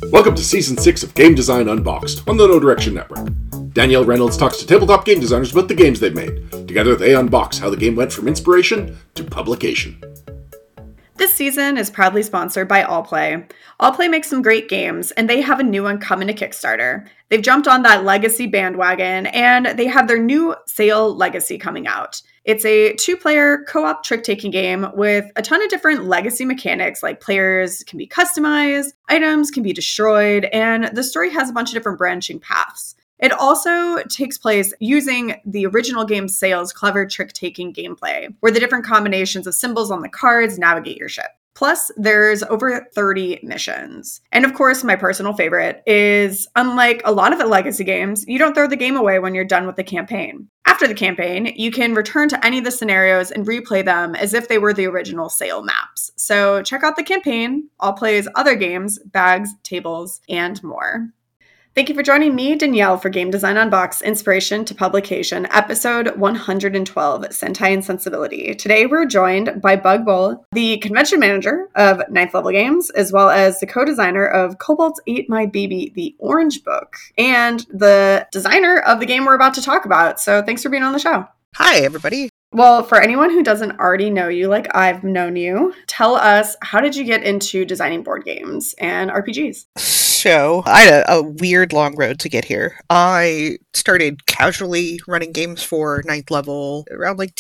Welcome to Season 6 of Game Design Unboxed on the No Direction Network. Danielle Reynolds talks to tabletop game designers about the games they've made. Together they unbox how the game went from inspiration to publication. This season is proudly sponsored by Allplay. Allplay makes some great games, and they have a new one coming to Kickstarter. They've jumped on that legacy bandwagon, and they have their new Sail Legacy coming out. It's a 2-player co-op trick-taking game with a ton of different legacy mechanics, like players can be customized, items can be destroyed, and the story has a bunch of different branching paths. It also takes place using the original game's Sail's clever trick-taking gameplay, where the different combinations of symbols on the cards navigate your ship. Plus, there's over 30 missions. And of course, my personal favorite is, unlike a lot of the legacy games, you don't throw the game away when you're done with the campaign. After the campaign, you can return to any of the scenarios and replay them as if they were the original Sail maps. So check out the campaign, Allplay's other games, Bags, Tables, and more. Thank you for joining me, Danielle, for Game Design Unboxed, Inspiration to Publication, episode 112, Sentai and Sensibility. Today, we're joined by Bug Bull, the convention manager of Ninth Level Games, as well as the co-designer of Kobolds Ate My Baby, the Orange Book, and the designer of the game we're about to talk about. So thanks for being on the show. Hi, everybody. Well, for anyone who doesn't already know you like I've known you, tell us, how did you get into designing board games and RPGs? So, I had a weird long road to get here. I started casually running games for Ninth Level around like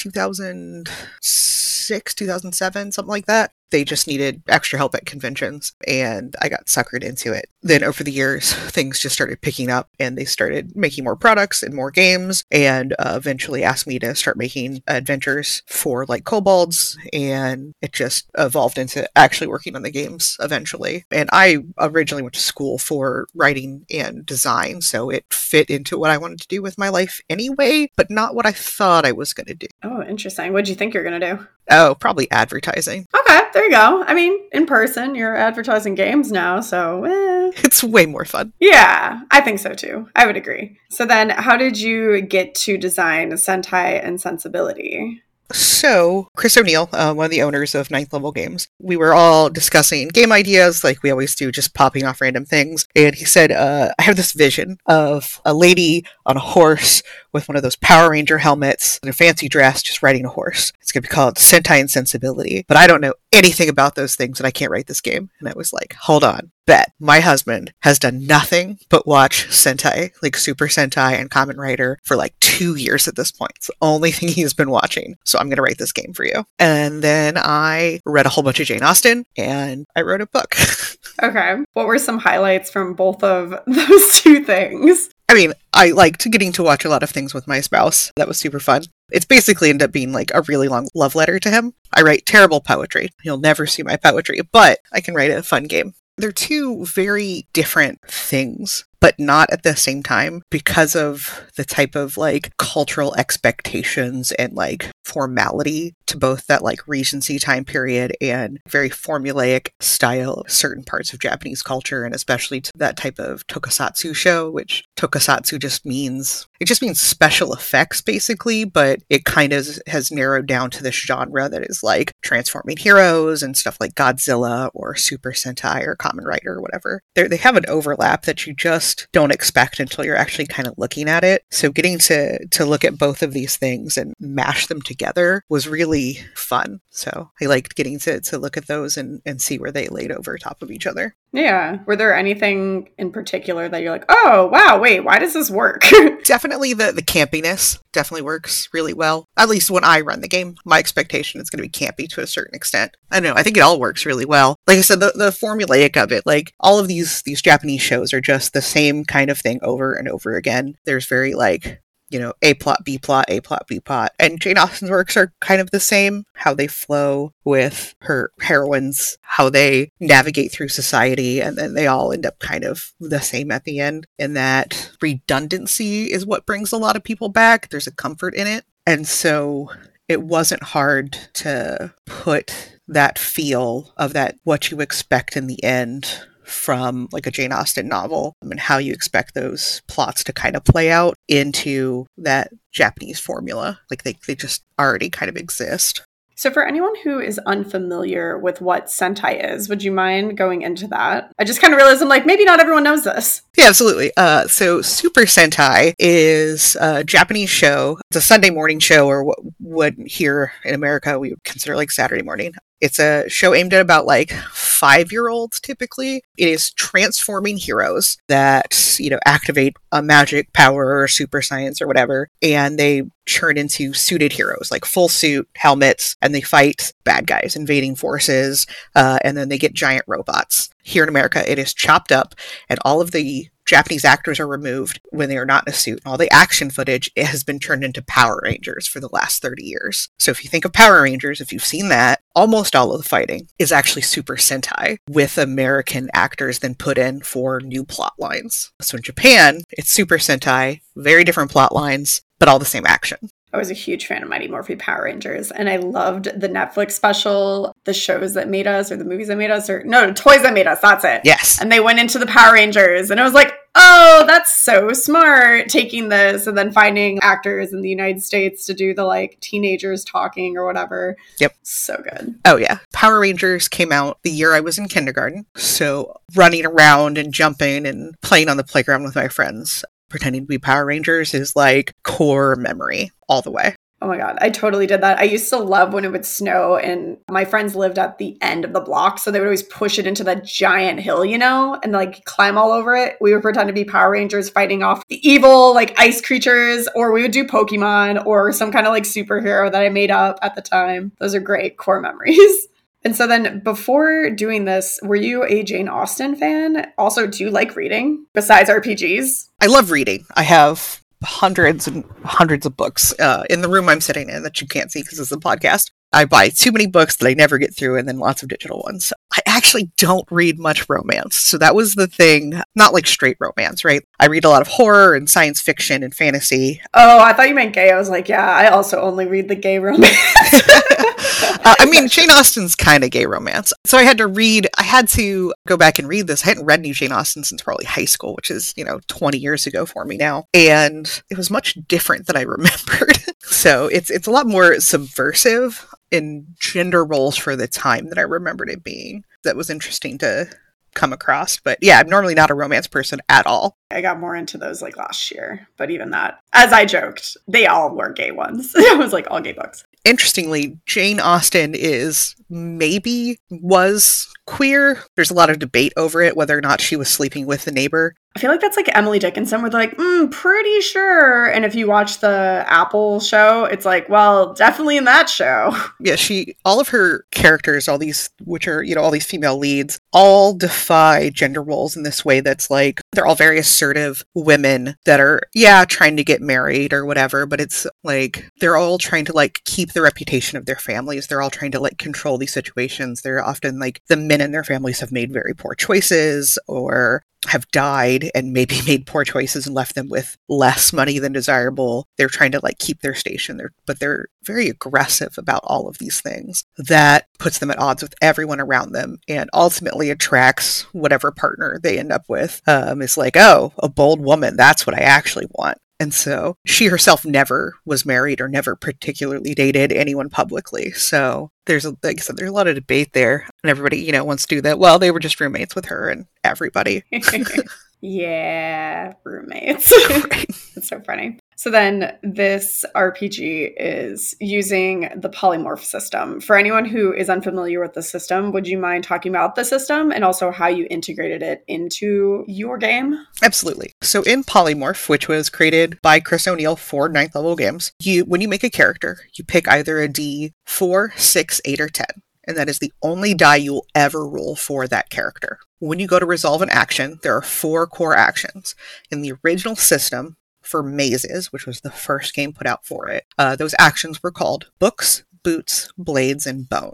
2006, 2007, something like that. They just needed extra help at conventions, and I got suckered into it. Then over the years, things just started picking up, and they started making more products and more games, and eventually asked me to start making adventures for like kobolds, and it just evolved into actually working on the games eventually. And I originally went to school for writing and design, so it fit into what I wanted to do with my life anyway, but not what I thought I was going to do. Oh, interesting. What did you think you're going to do? Oh, probably advertising. Okay, there you go. I mean, in person, you're advertising games now, so It's way more fun. Yeah, I think so too. I would agree. So then, how did you get to design Sentai and Sensibility? So, Chris O'Neill, one of the owners of Ninth Level Games, we were all discussing game ideas like we always do, just popping off random things. And he said, I have this vision of a lady on a horse with one of those Power Ranger helmets and a fancy dress just riding a horse. It's going to be called Sentai and Sensibility. But I don't know anything about those things and I can't write this game. And I was like, hold on. Bet my husband has done nothing but watch Sentai, like Super Sentai and Kamen Rider, for like 2 years at this point. It's the only thing he's been watching. So I'm going to write this game for you. And then I read a whole bunch of Jane Austen and I wrote a book. Okay. What were some highlights from both of those two things? I mean, I liked getting to watch a lot of things with my spouse. That was super fun. It's basically ended up being like a really long love letter to him. I write terrible poetry. You'll never see my poetry, but I can write a fun game. They're two very different things, but not at the same time because of the type of like cultural expectations and like formality to both that like Regency time period and very formulaic style of certain parts of Japanese culture, and especially to that type of tokusatsu show, which tokusatsu just means special effects basically, but it kind of has narrowed down to this genre that is like transforming heroes and stuff like Godzilla or Super Sentai or Kamen Rider or whatever. They have an overlap that you just don't expect until you're actually kind of looking at it. So getting to look at both of these things and mash them together was really fun. So I liked getting to look at those and see where they laid over top of each other. Yeah. Were there anything in particular that you're like, oh, wow, wait, why does this work? Definitely the campiness definitely works really well. At least when I run the game, my expectation is going to be campy to a certain extent. I don't know, I think it all works really well. Like I said, the formulaic of it, like all of these Japanese shows are just the same kind of thing over and over again. There's very like, you know, A plot, B plot, A plot, B plot. And Jane Austen's works are kind of the same, how they flow with her heroines, how they navigate through society, and then they all end up kind of the same at the end. And that redundancy is what brings a lot of people back. There's a comfort in it. And so it wasn't hard to put that feel of that what you expect in the end from like a Jane Austen novel and how you expect those plots to kind of play out into that Japanese formula. Like they just already kind of exist. So for anyone who is unfamiliar with what Sentai is, would you mind going into that? I just kind of realized I'm like, maybe not everyone knows this. Yeah, absolutely. So Super Sentai is a Japanese show. It's a Sunday morning show, or what would here in America we would consider like Saturday morning. It's a show aimed at about like 5-year-olds typically. It is transforming heroes that, activate a magic power or super science or whatever, and they turn into suited heroes, like full suit, helmets, and they fight bad guys, invading forces, and then they get giant robots. Here in America, it is chopped up, and all of the Japanese actors are removed when they are not in a suit. And all the action footage has been turned into Power Rangers for the last 30 years. So if you think of Power Rangers, if you've seen that, almost all of the fighting is actually Super Sentai with American actors then put in for new plot lines. So in Japan, it's Super Sentai, very different plot lines, but all the same action. I was a huge fan of Mighty Morphin Power Rangers, and I loved the Netflix special, The Shows That Made Us, or The Movies That Made Us, or no, Toys That Made Us, that's it. Yes. And they went into the Power Rangers, and I was like, oh, that's so smart, taking this and then finding actors in the United States to do the like teenagers talking or whatever. Yep. So good. Oh yeah. Power Rangers came out the year I was in kindergarten, so running around and jumping and playing on the playground with my friends, pretending to be Power Rangers is like core memory all the way. Oh my God, I totally did that. I used to love when it would snow and my friends lived at the end of the block. So they would always push it into that giant hill, and like climb all over it. We would pretend to be Power Rangers fighting off the evil like ice creatures, or we would do Pokemon or some kind of like superhero that I made up at the time. Those are great core memories. And so then before doing this, were you a Jane Austen fan? Also, do you like reading besides RPGs? I love reading. I have hundreds and hundreds of books in the room I'm sitting in that you can't see because it's a podcast. I buy too many books that I never get through, and then lots of digital ones. I actually don't read much romance. So that was the thing, not like straight romance, right? I read a lot of horror and science fiction and fantasy. Oh, I thought you meant gay. I was like, yeah, I also only read the gay romance. Jane Austen's kind of gay romance. So I had to go back and read this. I hadn't read any Jane Austen since probably high school, which is, 20 years ago for me now. And it was much different than I remembered. So it's a lot more subversive in gender roles for the time that I remembered it being. That was interesting to come across. But yeah, I'm normally not a romance person at all. I got more into those like last year. But even that, as I joked, they all were gay ones. It was like all gay books. Interestingly, Jane Austen was queer. There's a lot of debate over it, whether or not she was sleeping with the neighbor. I feel like that's like Emily Dickinson, where they're like, pretty sure. And if you watch the Apple show, it's like, well, definitely in that show. Yeah, all of her characters, all these, which are, all these female leads, all defy gender roles in this way that's like, they're all very assertive women that are, trying to get married or whatever, but it's like, they're all trying to like keep the reputation of their families. They're all trying to like control these situations. They're often like, the men in their families have made very poor choices or have died and maybe made poor choices and left them with less money than desirable. They're trying to like keep their station there, but they're very aggressive about all of these things. That puts them at odds with everyone around them and ultimately attracts whatever partner they end up with. It's like, oh, a bold woman, that's what I actually want. And so she herself never was married or never particularly dated anyone publicly. So like I said, there's a lot of debate there. And everybody, wants to do that. Well, they were just roommates with her and everybody. Yeah, roommates. Right. That's so funny. So then this RPG is using the polymorph system. For anyone who is unfamiliar with the system, would you mind talking about the system and also how you integrated it into your game? Absolutely. So in Polymorph, which was created by Chris O'Neill for 9th level games, when you make a character, you pick either a D4, 6, 8, or 10. And that is the only die you will ever roll for that character. When you go to resolve an action, there are 4 core actions. In the original system, for Mazes, which was the first game put out for it, those actions were called Books, Boots, Blades, and Bones.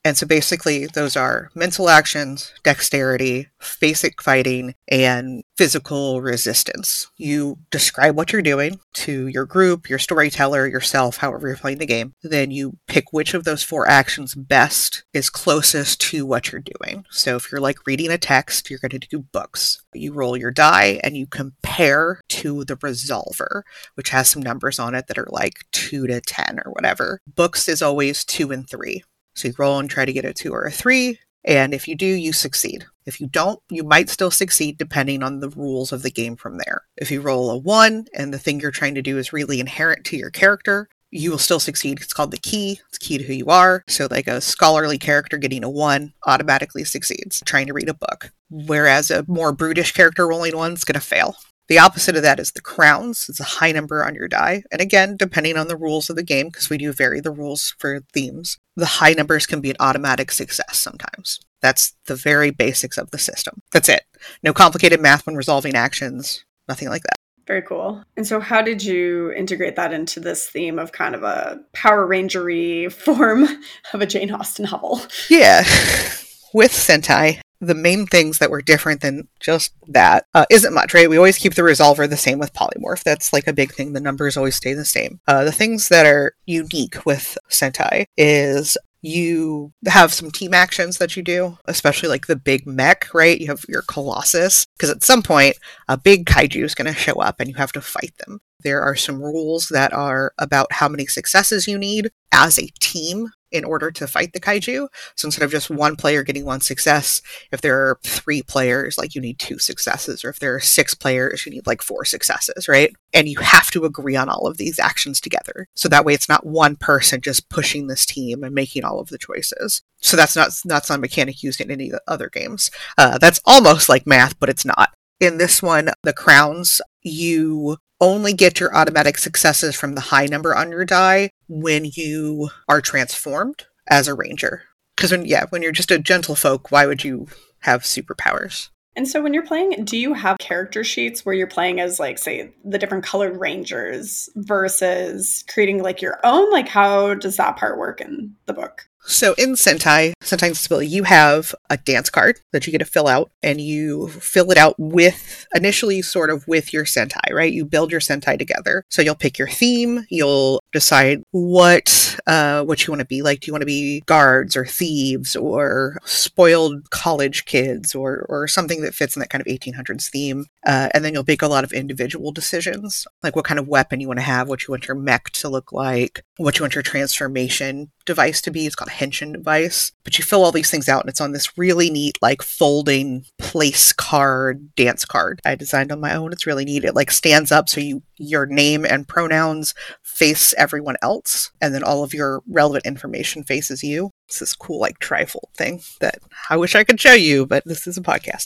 And so basically those are mental actions, dexterity, basic fighting, and physical resistance. You describe what you're doing to your group, your storyteller, yourself, however you're playing the game. Then you pick which of those 4 actions best is closest to what you're doing. So if you're like reading a text, you're going to do books. You roll your die and you compare to the resolver, which has some numbers on it that are like 2 to 10 or whatever. Books is always 2 and 3. So you roll and try to get a 2 or a 3, and if you do, you succeed. If you don't, you might still succeed depending on the rules of the game from there. If you roll a 1 and the thing you're trying to do is really inherent to your character, you will still succeed. It's called the key. It's key to who you are. So like a scholarly character getting a 1 automatically succeeds trying to read a book, whereas a more brutish character rolling 1 is going to fail. The opposite of that is the crowns. It's a high number on your die. And again, depending on the rules of the game, because we do vary the rules for themes, the high numbers can be an automatic success sometimes. That's the very basics of the system. That's it. No complicated math when resolving actions, nothing like that. Very cool. And so how did you integrate that into this theme of kind of a Power Ranger-y form of a Jane Austen novel? Yeah. With Sentai, the main things that were different than just that isn't much, right? We always keep the resolver the same with polymorph. That's like a big thing. The numbers always stay the same. The things that are unique with Sentai is you have some team actions that you do, especially like the big mech, right? You have your Colossus, because at some point, a big kaiju is going to show up and you have to fight them. There are some rules that are about how many successes you need as a team in order to fight the kaiju. So instead of just one player getting 1 success, if there are 3 players, like you need 2 successes, or if there are 6 players, you need like 4 successes, right? And you have to agree on all of these actions together. So that way it's not one person just pushing this team and making all of the choices. So that's not a mechanic used in any other games. That's almost like math, but it's not. In this one, the crowns, you only get your automatic successes from the high number on your die when you are transformed as a ranger. Because when you're just a gentlefolk, why would you have superpowers? And so when you're playing, do you have character sheets where you're playing as, like, say, the different colored rangers versus creating, like, your own? Like, how does that part work in the book? So in Sentai Sensibility, you have a dance card that you get to fill out, and you fill it out initially sort of with your Sentai, right? You build your Sentai together. So you'll pick your theme, you'll decide what you want to be. Like, do you want to be guards or thieves or spoiled college kids or something that fits in that kind of 1800s theme? And then you'll make a lot of individual decisions, like what kind of weapon you want to have, what you want your mech to look like, what you want your transformation device to be. It's called a henshin device. But you fill all these things out, and it's on this really neat, like, folding place card, dance card I designed on my own. It's really neat. It like stands up so your name and pronouns face everyone else, and then all of your relevant information faces you. It's this cool, like, trifold thing that I wish I could show you, but this is a podcast.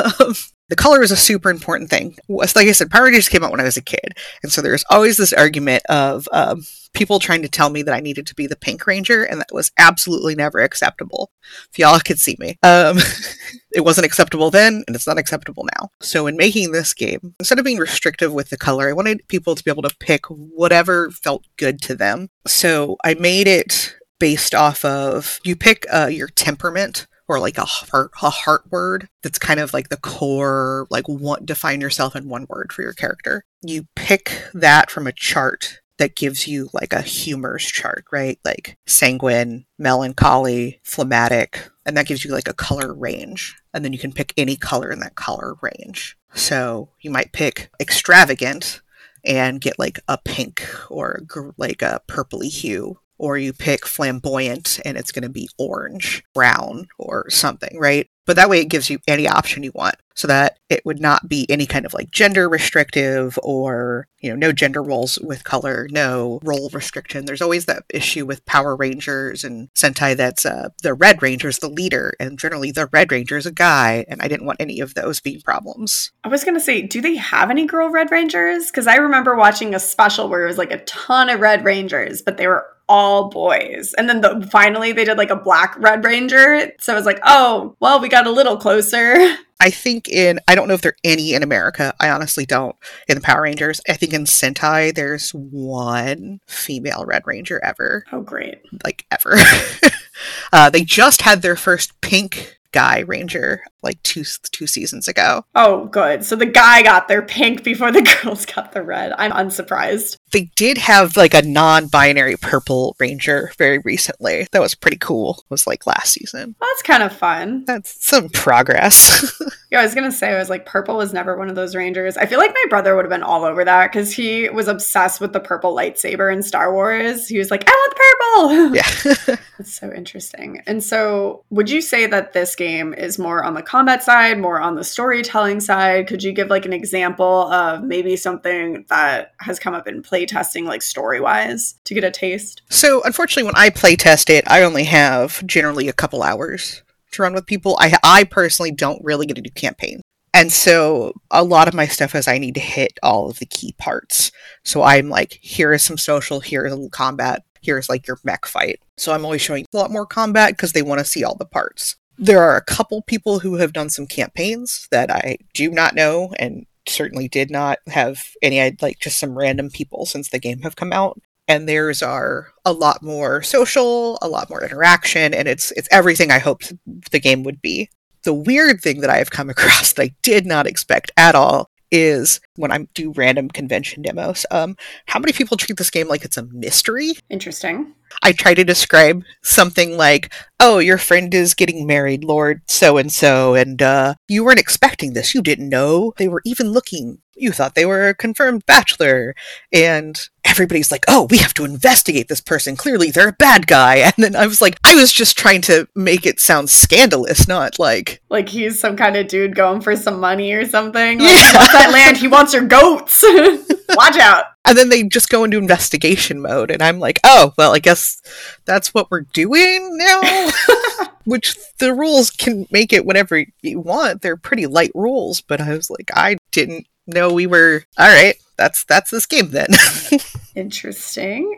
The color is a super important thing. Like I said, Power Rangers came out when I was a kid, and so there's always this argument of people trying to tell me that I needed to be the Pink Ranger, and that was absolutely never acceptable. If y'all could see me. It wasn't acceptable then, and it's not acceptable now. So in making this game, instead of being restrictive with the color, I wanted people to be able to pick whatever felt good to them. So I made it based off of, you pick your temperament, or like a heart word that's kind of like the core, like, define yourself in one word for your character. You pick that from a chart that gives you like a humors chart, right? Like sanguine, melancholy, phlegmatic, and that gives you like a color range. And then you can pick any color in that color range. So you might pick extravagant and get like a pink or like a purpley hue. Or you pick flamboyant and it's going to be orange, brown, or something, right? But that way it gives you any option you want, so that it would not be any kind of like gender restrictive, or, no gender roles with color, no role restriction. There's always that issue with Power Rangers and Sentai that's the Red Ranger is the leader, and generally the Red Ranger is a guy, and I didn't want any of those being problems. I was going to say, do they have any girl Red Rangers? Because I remember watching a special where it was like a ton of Red Rangers, but they were all boys. And then finally they did like a black Red Ranger. So I was like, oh, well, we got a little closer. I think I don't know if there are any in America. I honestly don't. In the Power Rangers, I think in Sentai, there's one female Red Ranger ever. Oh, great. Like, ever. They just had their first pink guy ranger like two seasons ago. Oh, good. So the guy got their pink before the girls got the red. I'm unsurprised. They did have like a non-binary purple ranger very recently. That was pretty cool. It was like last season. Well, that's kind of fun. That's some progress. Yeah, I was going to say, I was like, purple was never one of those rangers. I feel like my brother would have been all over that because he was obsessed with the purple lightsaber in Star Wars. He was like, I want the purple. Yeah. That's so interesting. And so would you say that this game is more on the combat side, more on the storytelling side? Could you give like an example of maybe something that has come up in playtesting, like story-wise, to get a taste? So unfortunately, when I play test it, I only have generally a couple hours to run with people. I personally don't really get to do campaign. And so a lot of my stuff is I need to hit all of the key parts. So I'm like, here is some social, here is a little combat, here's like your mech fight. So I'm always showing a lot more combat because they want to see all the parts. There are a couple people who have done some campaigns that I do not know and certainly did not have any, like just some random people since the game have come out. And theirs are a lot more social, a lot more interaction, and it's everything I hoped the game would be. The weird thing that I have come across that I did not expect at all is when I do random convention demos, how many people treat this game like it's a mystery? Interesting. I try to describe something like, oh, your friend is getting married, Lord so-and-so, and you weren't expecting this. You didn't know. They were even looking. You thought they were a confirmed bachelor. And everybody's like, oh, we have to investigate this person. Clearly, they're a bad guy. And then I was like, I was just trying to make it sound scandalous, not like... Like he's some kind of dude going for some money or something. Yeah. Like, he wants that land. He wants your goats. Watch out. And then they just go into investigation mode. And I'm like, oh, well, I guess that's what we're doing now? Which the rules can make it whatever you want. They're pretty light rules. But I was like, I didn't know we were... All right, that's this game then. Interesting.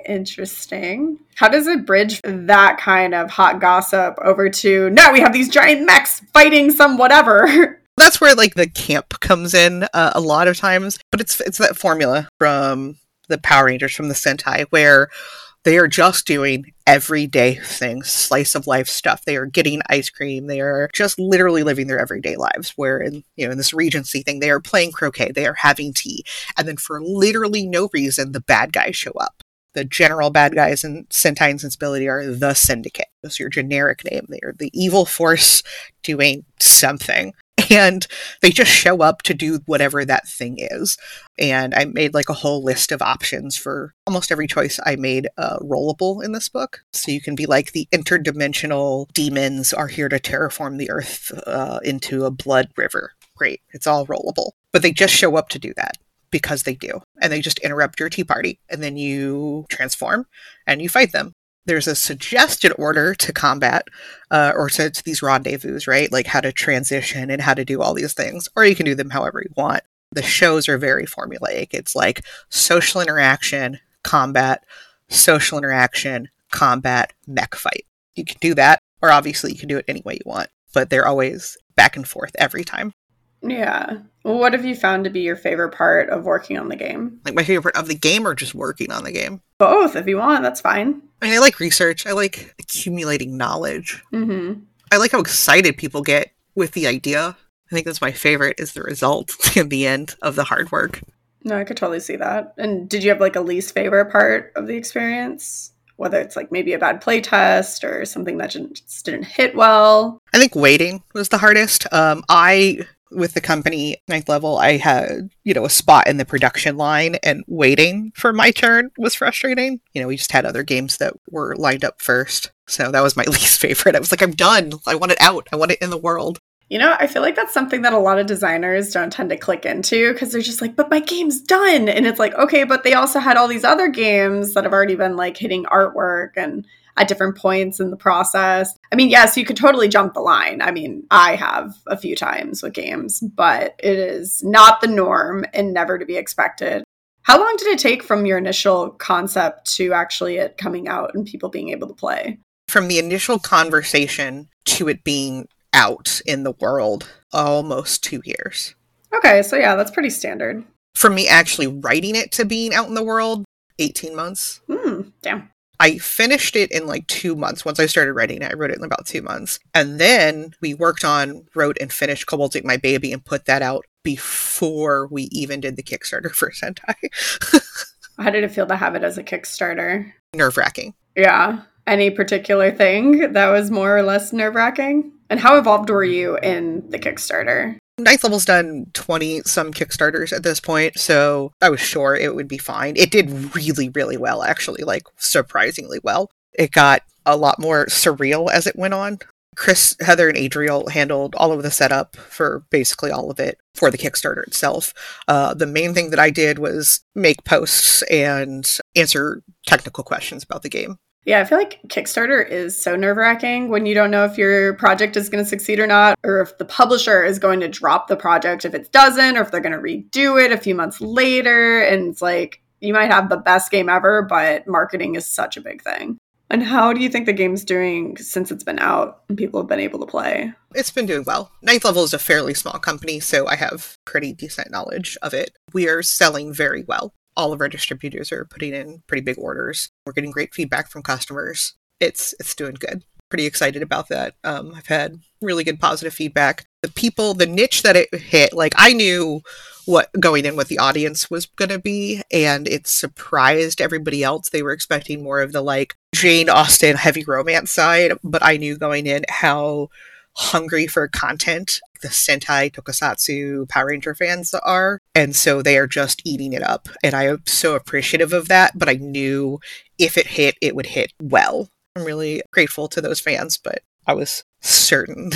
How does it bridge that kind of hot gossip over to, no, we have these giant mechs fighting some whatever? That's where like the camp comes in a lot of times, but it's that formula from the Power Rangers, from the Sentai, where they are just doing everyday things, slice of life stuff. They are getting ice cream. They are just literally living their everyday lives. Where in this Regency thing, they are playing croquet. They are having tea, and then for literally no reason, the bad guys show up. The general bad guys in Sentai and Sensibility are the Syndicate. That's your generic name. They are the evil force doing something. And they just show up to do whatever that thing is. And I made like a whole list of options for almost every choice I made rollable in this book. So you can be like, the interdimensional demons are here to terraform the earth into a blood river. Great. It's all rollable. But they just show up to do that because they do. And they just interrupt your tea party. And then you transform and you fight them. There's a suggested order to combat, or to these rendezvous, right? Like how to transition and how to do all these things. Or you can do them however you want. The shows are very formulaic. It's like social interaction, combat, social interaction, combat, mech fight. You can do that, or obviously you can do it any way you want. But they're always back and forth every time. Yeah. Well, what have you found to be your favorite part of working on the game? Like my favorite part of the game or just working on the game? Both, if you want. That's fine. I mean, I like research. I like accumulating knowledge. Mm-hmm. I like how excited people get with the idea. I think that's my favorite, is the result in the end of the hard work. No, I could totally see that. And did you have like a least favorite part of the experience? Whether it's like maybe a bad play test or something that just didn't hit well? I think waiting was the hardest. With the company, 9th level, I had, a spot in the production line, and waiting for my turn was frustrating. We just had other games that were lined up first. So that was my least favorite. I was like, I'm done. I want it out. I want it in the world. I feel like that's something that a lot of designers don't tend to click into because they're just like, but my game's done. And it's like, okay, but they also had all these other games that have already been like hitting artwork and at different points in the process. I mean, yes, you could totally jump the line. I mean, I have a few times with games, but it is not the norm and never to be expected. How long did it take from your initial concept to actually it coming out and people being able to play? From the initial conversation to it being out in the world, almost 2 years. Okay, so yeah, that's pretty standard. From me actually writing it to being out in the world, 18 months. Damn. I finished it in like 2 months. Once I started writing it, I wrote it in about 2 months. And then we wrote and finished Kobolds Ate My Baby and put that out before we even did the Kickstarter for Sentai. How did it feel to have it as a Kickstarter? Nerve-wracking. Yeah. Any particular thing that was more or less nerve-wracking? And how involved were you in the Kickstarter? Ninth Level's done 20-some Kickstarters at this point, so I was sure it would be fine. It did really, really well, actually, like, surprisingly well. It got a lot more surreal as it went on. Chris, Heather, and Adriel handled all of the setup for basically all of it for the Kickstarter itself. The main thing that I did was make posts and answer technical questions about the game. Yeah, I feel like Kickstarter is so nerve-wracking when you don't know if your project is going to succeed or not, or if the publisher is going to drop the project if it doesn't, or if they're going to redo it a few months later. And it's like, you might have the best game ever, but marketing is such a big thing. And how do you think the game's doing since it's been out and people have been able to play? It's been doing well. Ninth Level is a fairly small company, so I have pretty decent knowledge of it. We are selling very well. All of our distributors are putting in pretty big orders. We're getting great feedback from customers. It's doing good. Pretty excited about that. I've had really good positive feedback. The niche that it hit, like I knew what the audience was going to be, and it surprised everybody else. They were expecting more of the like Jane Austen heavy romance side, but I knew going in how hungry for content the Sentai, Tokusatsu, Power Ranger fans are, and so they are just eating it up. And I am so appreciative of that, but I knew if it hit, it would hit well. I'm really grateful to those fans, but I was certain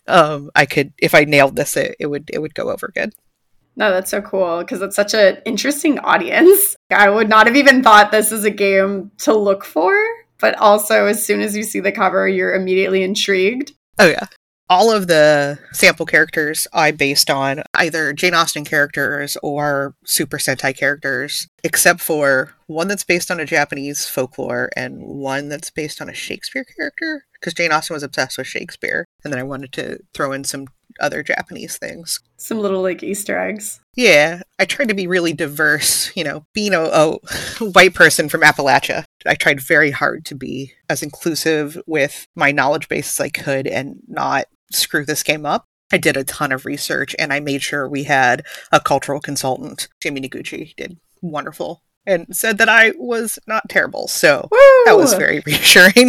if I nailed this, it would go over good. No, that's so cool because it's such an interesting audience. I would not have even thought this is a game to look for, but also as soon as you see the cover, you're immediately intrigued. Oh yeah. All of the sample characters I based on either Jane Austen characters or Super Sentai characters, except for one that's based on a Japanese folklore and one that's based on a Shakespeare character, because Jane Austen was obsessed with Shakespeare, and then I wanted to throw in some other Japanese things. Some little like Easter eggs. Yeah, I tried to be really diverse, being a white person from Appalachia. I tried very hard to be as inclusive with my knowledge base as I could and not screw this game up. I did a ton of research and I made sure we had a cultural consultant. Jamie Noguchi did wonderful and said that I was not terrible. So Woo! That was very reassuring.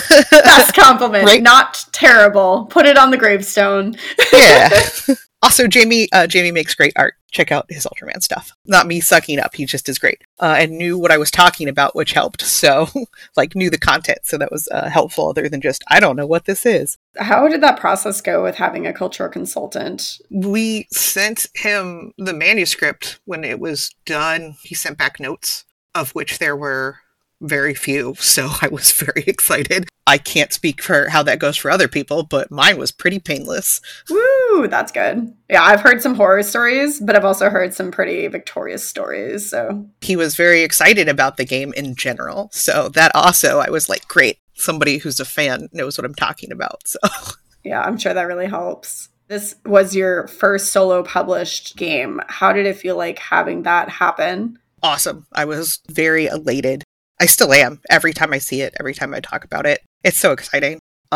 Best compliment. Right? Not terrible. Put it on the gravestone. Yeah. Also, Jamie makes great art. Check out his Ultraman stuff. Not me sucking up. He just is great. And knew what I was talking about, which helped. So, knew the content. So that was helpful other than just, I don't know what this is. How did that process go with having a cultural consultant? We sent him the manuscript when it was done. He sent back notes, of which there were very few. So I was very excited. I can't speak for how that goes for other people, but mine was pretty painless. Woo, that's good. Yeah, I've heard some horror stories, but I've also heard some pretty victorious stories, so. He was very excited about the game in general, so that also, I was like, great, somebody who's a fan knows what I'm talking about, so. Yeah, I'm sure that really helps. This was your first solo published game. How did it feel like having that happen? Awesome. I was very elated. I still am. Every time I see it, every time I talk about it. It's so exciting.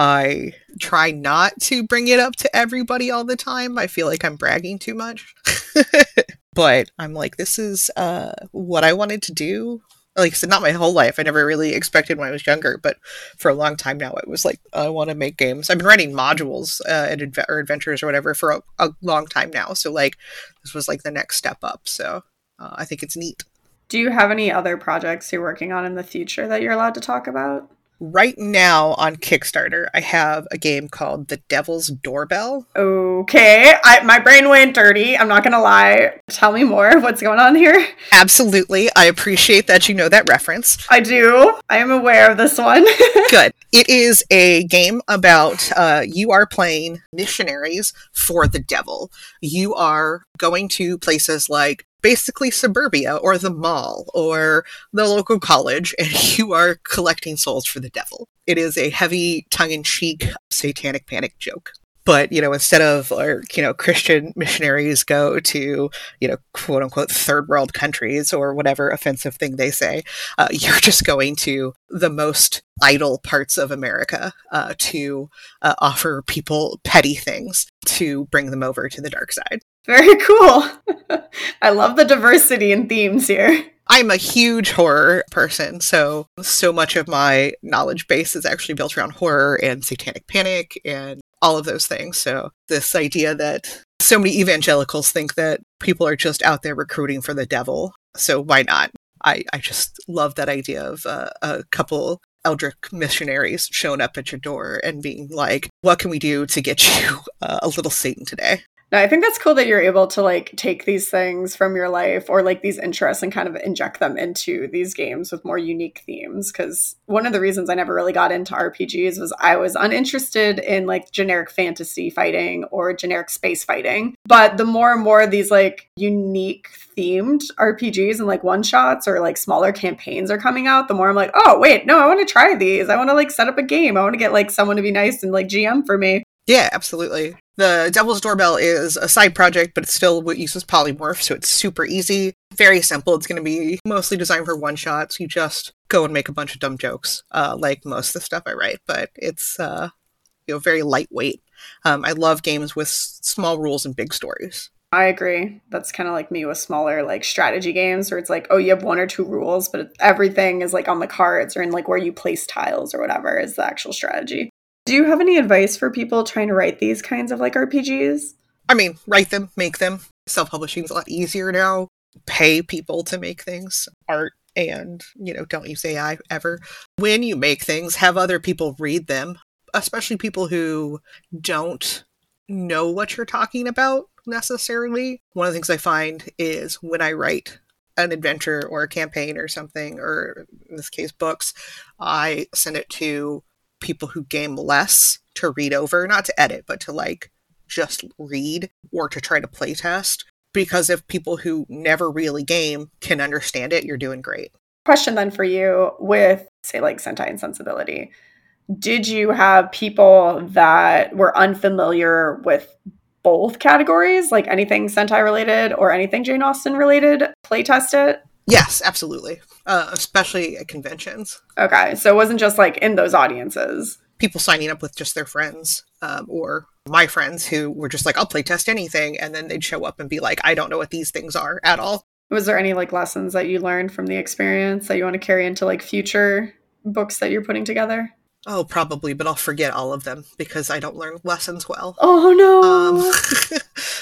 I try not to bring it up to everybody all the time. I feel like I'm bragging too much. But I'm like, this is what I wanted to do. Like I said, not my whole life. I never really expected when I was younger, but for a long time now, it was like, I want to make games. I've been writing modules or adventures or whatever for a long time now. So this was the next step up. So I think it's neat. Do you have any other projects you're working on in the future that you're allowed to talk about? Right now on Kickstarter, I have a game called The Devil's Doorbell. Okay, my brain went dirty. I'm not going to lie. Tell me more. What's going on here? Absolutely. I appreciate that you know that reference. I do. I am aware of this one. Good. It is a game about you are playing missionaries for the devil. You are going to places like basically suburbia or the mall or the local college, and you are collecting souls for the devil. It is a heavy tongue-in-cheek satanic panic joke. But, instead of, Christian missionaries go to, quote unquote, third world countries or whatever offensive thing they say, you're just going to the most idle parts of America to offer people petty things to bring them over to the dark side. Very cool. I love the diversity in themes here. I'm a huge horror person, so much of my knowledge base is actually built around horror and satanic panic and all of those things. So this idea that so many evangelicals think that people are just out there recruiting for the devil, so why not? I just love that idea of a couple Eldritch missionaries showing up at your door and being like, what can we do to get you a little Satan today? No, I think that's cool that you're able to like take these things from your life or like these interests and kind of inject them into these games with more unique themes. Because one of the reasons I never really got into RPGs was I was uninterested in like generic fantasy fighting or generic space fighting. But the more and more these like unique themed RPGs and like one shots or like smaller campaigns are coming out, the more I'm like, oh wait, no, I want to try these. I want to like set up a game. I want to get like someone to be nice and like GM for me. Yeah, absolutely. The Devil's Doorbell is a side project, but it still uses polymorph, so it's super easy. Very simple. It's going to be mostly designed for one-shots. You just go and make a bunch of dumb jokes, like most of the stuff I write, but it's very lightweight. I love games with small rules and big stories. I agree. That's kind of like me with smaller like strategy games where it's like, oh, you have one or two rules, but everything is like on the cards or in like where you place tiles or whatever is the actual strategy. Do you have any advice for people trying to write these kinds of like RPGs? I mean, write them, make them. Self-publishing is a lot easier now. Pay people to make things, art, and, don't use AI ever. When you make things, have other people read them, especially people who don't know what you're talking about necessarily. One of the things I find is when I write an adventure or a campaign or something, or in this case, books, I send it to people who game less to read over, not to edit, but to like just read or to try to play test. Because if people who never really game can understand it, you're doing great. Question then for you with, say, like Sentai and Sensibility. Did you have people that were unfamiliar with both categories, like anything Sentai related or anything Jane Austen related, play test it? Yes, absolutely. Especially at conventions. Okay, so it wasn't just like in those audiences. People signing up with just their friends, or my friends who were just like, I'll play test anything, and then they'd show up and be like, I don't know what these things are at all. Was there any like lessons that you learned from the experience that you want to carry into like future books that you're putting together? Oh, probably, but I'll forget all of them because I don't learn lessons well. Oh no.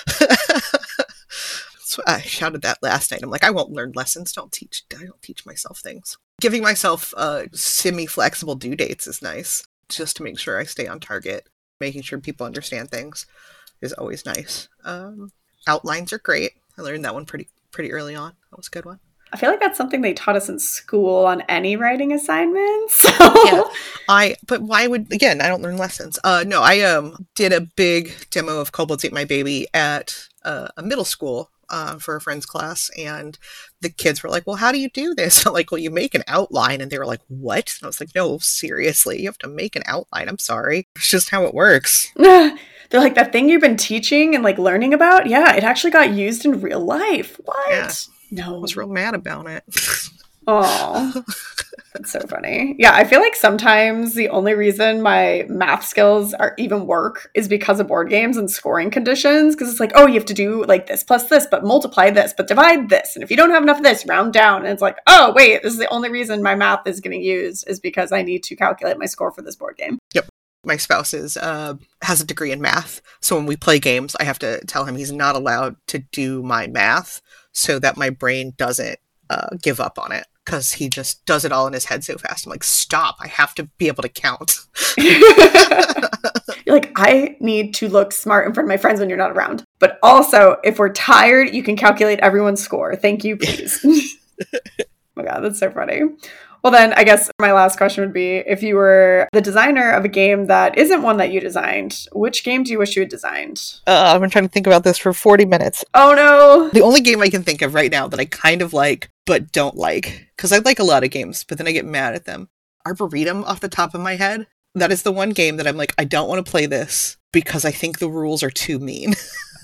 So I shouted that last night. I'm like, I won't learn lessons. I don't teach myself things. Giving myself semi-flexible due dates is nice, just to make sure I stay on target. Making sure people understand things is always nice. Outlines are great. I learned that one pretty early on. That was a good one. I feel like that's something they taught us in school on any writing assignments. Yeah. But why would, again, I don't learn lessons. No, I did a big demo of Kobolds Ate My Baby at a middle school for a friend's class, and the kids were like, well, how do you do this? I'm like, well, you make an outline, and they were like, what? And I was like, no, seriously, you have to make an outline. I'm sorry. It's just how it works. They're like, that thing you've been teaching and like learning about? Yeah, it actually got used in real life. What? Yeah. No. I was real mad about it. Oh, that's so funny. Yeah, I feel like sometimes the only reason my math skills are even work is because of board games and scoring conditions. Because it's like, oh, you have to do like this plus this, but multiply this, but divide this. And if you don't have enough of this, round down. And it's like, oh, wait, this is the only reason my math is getting used is because I need to calculate my score for this board game. Yep. My spouse has a degree in math. So when we play games, I have to tell him he's not allowed to do my math so that my brain doesn't give up on it. Because he just does it all in his head so fast. I'm like, stop. I have to be able to count. You're like, I need to look smart in front of my friends when you're not around. But also, if we're tired, you can calculate everyone's score. Thank you, please. Oh my God, that's so funny. Well, then I guess my last question would be, if you were the designer of a game that isn't one that you designed, which game do you wish you had designed? I've been trying to think about this for 40 minutes. Oh, no. The only game I can think of right now that I kind of like, but don't like, because I like a lot of games, but then I get mad at them. Arboretum off the top of my head. That is the one game that I'm like, I don't want to play this, because I think the rules are too mean.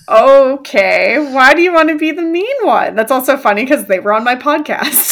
Okay, why do you want to be the mean one? That's also funny because they were on my podcast.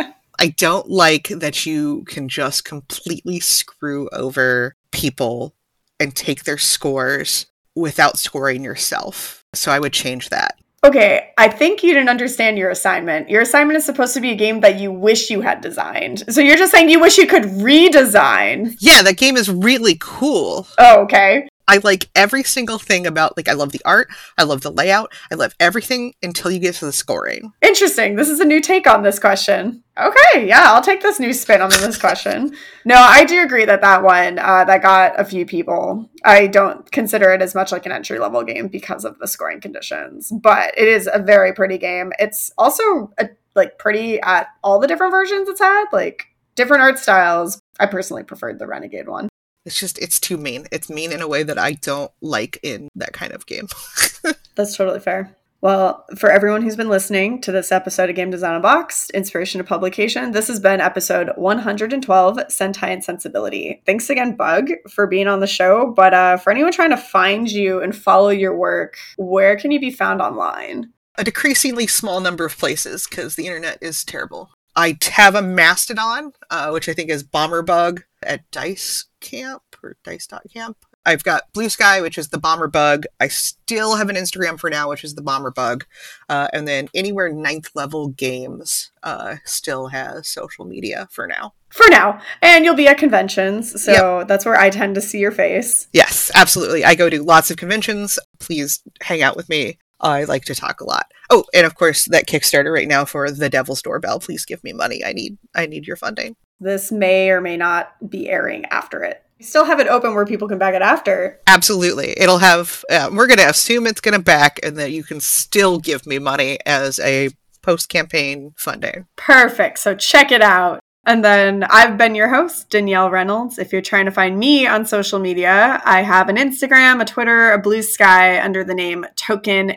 I don't like that you can just completely screw over people and take their scores without scoring yourself. So I would change that. Okay, I think you didn't understand your assignment. Your assignment is supposed to be a game that you wish you had designed. So you're just saying you wish you could redesign. Yeah, that game is really cool. Oh, okay. I like every single thing about, like, I love the art, I love the layout, I love everything until you get to the scoring. Interesting. This is a new take on this question. Okay, yeah, I'll take this new spin on this question. No, I do agree that one, that got a few people. I don't consider it as much like an entry-level game because of the scoring conditions, but it is a very pretty game. It's also, pretty at all the different versions it's had, like, different art styles. I personally preferred the Renegade one. It's too mean. It's mean in a way that I don't like in that kind of game. That's totally fair. Well, for everyone who's been listening to this episode of Game Design Unboxed, Inspiration to Publication, this has been episode 112, Sentai and Sensibility. Thanks again, Bug, for being on the show. But for anyone trying to find you and follow your work, where can you be found online? A decreasingly small number of places, because the internet is terrible. I have a Mastodon, which I think is Bomberbug at Dice Camp or Dice.camp. I've got Blue Sky, which is the Bomberbug. I still have an Instagram for now, which is the Bomberbug. And then Anywhere 9th Level Games still has social media for now. For now. And you'll be at conventions, so That's where I tend to see your face. Yes, absolutely. I go to lots of conventions. Please hang out with me. I like to talk a lot. Oh, and of course, that Kickstarter right now for The Devil's Doorbell. Please give me money. I need your funding. This may or may not be airing after it. You still have it open where people can back it after. Absolutely. It'll have, we're going to assume it's going to back and that you can still give me money as a post-campaign funding. Perfect. So check it out. And then I've been your host, Danielle Reynolds. If you're trying to find me on social media, I have an Instagram, a Twitter, a Blue Sky under the name Token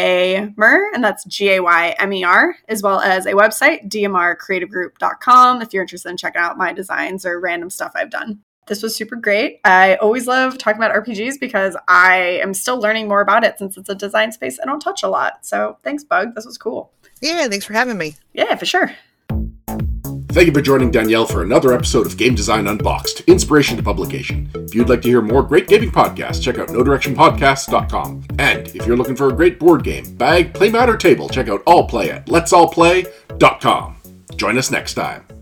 Gamer, and that's Gaymer, as well as a website, dmrcreativegroup.com, if you're interested in checking out my designs or random stuff I've done. This was super great. I always love talking about RPGs because I am still learning more about it since it's a design space I don't touch a lot. So thanks, Bug. This was cool. Yeah, thanks for having me. Yeah, for sure. Thank you for joining Danielle for another episode of Game Design Unboxed, Inspiration to Publication. If you'd like to hear more great gaming podcasts, check out NoDirectionPodcasts.com. And if you're looking for a great board game, bag, playmat, or table, check out All Play at Let'sAllPlay.com. Join us next time.